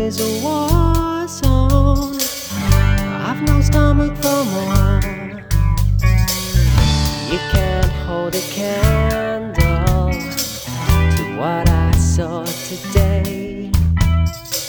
is a war zone. I've no stomach for more. You can't hold a candle